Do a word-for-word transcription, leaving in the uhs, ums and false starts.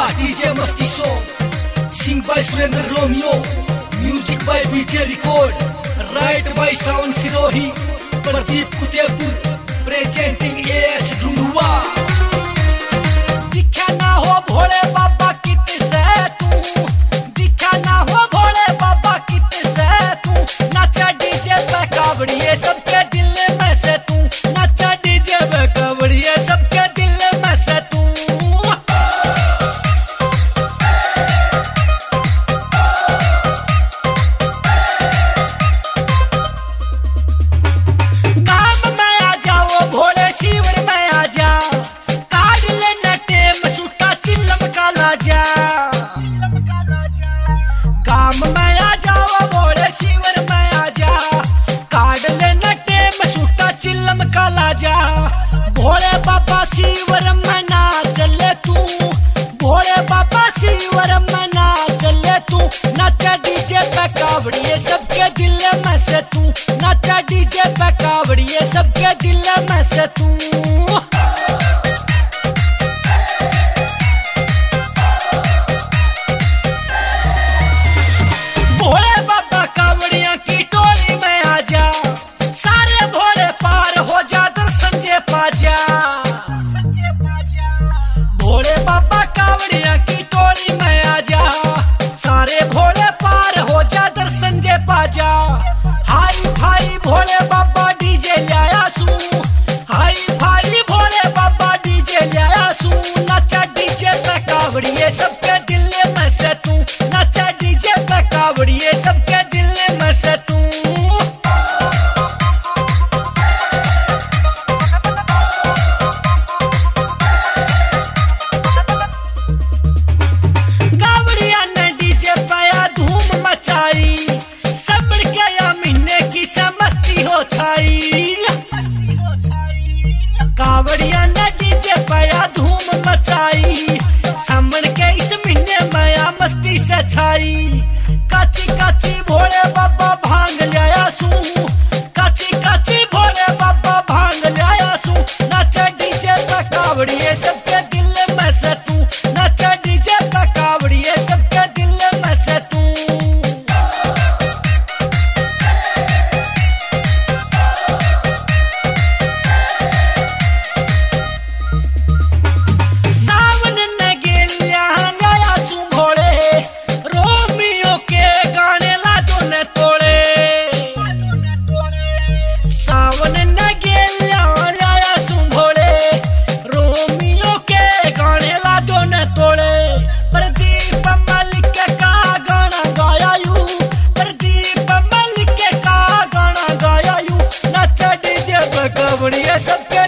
DJ मस्ती song, sing by Surendra Romeo, music by BJ record, write by Sawan Sirohi, Pradeep Kutepur, presenting AS Dhundhua. दिखा ना हो भोले बाबा कितसे तू, दिखा ना हो भोले बाबा कितसे तू, नाचा डीजे पे कावड़िए सबके दिल में से तू, नाचा डीजे पे कावड़िए सबके दिल में से तू। गाम में आ जाओ भोले शिवर में आ जा, काट लेना टेम सूटा चिल्लम काला जा। गाम में आ जाओ भोले शिवर में आ जा, काट लेना टेम सूटा चिल्लम काला जा। भोले बाबा शिवर में ना चले तू, भोले बाबा शिवर में ना चले तू, नाचा डीजे पे कावड़िए सबके दिल में से तू, नाचा डीजे पे कावड़िए सबके दिल में से तू। भोले बाबा कावड़िया की टोली में आ जा, सारे भोले पार हो जा दर्शन जे पा जा। भोले बाबा कावड़िया की टोली में आ जा, सारे भोले पार हो जा दर्शन जे पा जा। हाई भाई भोले बाबा डीजे लाया सू, हाई भाई भोले बाबा डीजे लाया सू, नाचा डीजे पे कावड़िए सबके दिल में से तू, नाचा डीजे पे कावड़िए सबके दिल में से तू। कावड़िया ने डीजे पाया धूम मचाई, समर के या महीने की समस्ती हो छाई। कावड़िया ने डीजे पाया धूम मचाई, समर के इस महीने माया मस्ती से छाई। काची काची भोले बाबा भांग लाया सू, काची काची भोले बाबा भांग लाया सू, नाचा डीजे पे कावड़िए सबके दिल में से तू, नाचा डीजे पे कावड़िए सबके दिल में से तू। सावन ने गेलिया लाया सू भोले, रोमियो के गाने लाजो ने तोड़े। सावन ने गेलिया लाया सू भोले, रोमियो के गाने लाजो ने तोड़े। प्रदीप मलिक का गाना गाया यू, प्रदीप मलिक का गाना गाया यू, नाचा डीजे पे कावड़िए सबके